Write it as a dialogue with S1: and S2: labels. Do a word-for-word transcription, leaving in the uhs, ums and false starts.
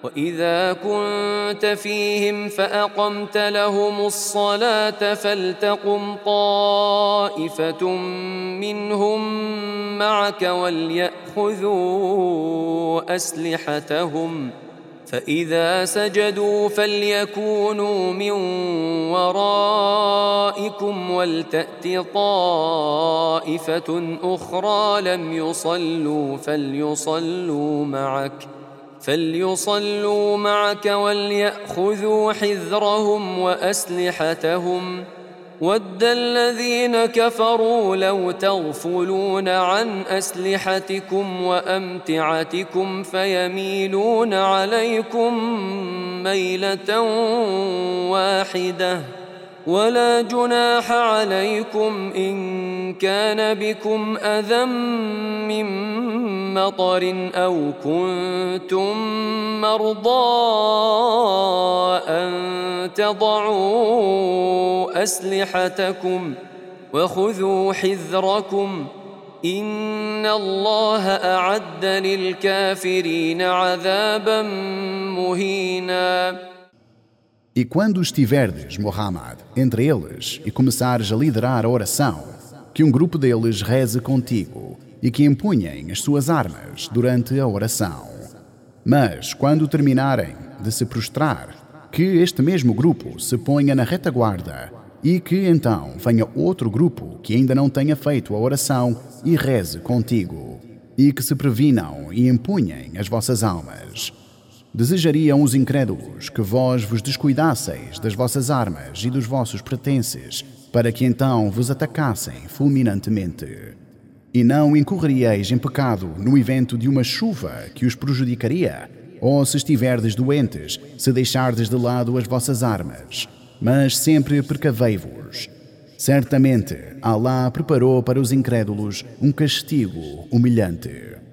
S1: وإذا كنت فيهم فأقمت لهم الصلاة فلتقم طائفة منهم معك وليأخذوا أسلحتهم فإذا سجدوا فليكونوا من ورائكم ولتأت طائفة أخرى لم يصلوا فليصلوا معك فليصلوا معك وليأخذوا حذرهم وأسلحتهم ود الذين كفروا لو تغفلون عن أسلحتكم وأمتعتكم فيميلون عليكم ميلة واحدة ولا جناح عليكم إن كان بكم أذى من مطر أو كنتم مرضى أن تضعوا أسلحتكم وخذوا حذركم إن الله أعد للكافرين عذابا مهينا.
S2: E quando estiverdes, Muhammad, entre eles e começares a liderar a oração, que um grupo deles reze contigo e que empunhem as suas armas durante a oração. Mas, quando terminarem de se prostrar, que este mesmo grupo se ponha na retaguarda e que então venha outro grupo que ainda não tenha feito a oração e reze contigo, e que se previnam e empunhem as vossas almas. Desejariam os incrédulos que vós vos descuidasseis das vossas armas e dos vossos pertences, para que então vos atacassem fulminantemente. E não incorrerieis em pecado no evento de uma chuva que os prejudicaria, ou se estiverdes doentes, se deixardes de lado as vossas armas. Mas sempre precavei-vos. Certamente, Allah preparou para os incrédulos um castigo humilhante.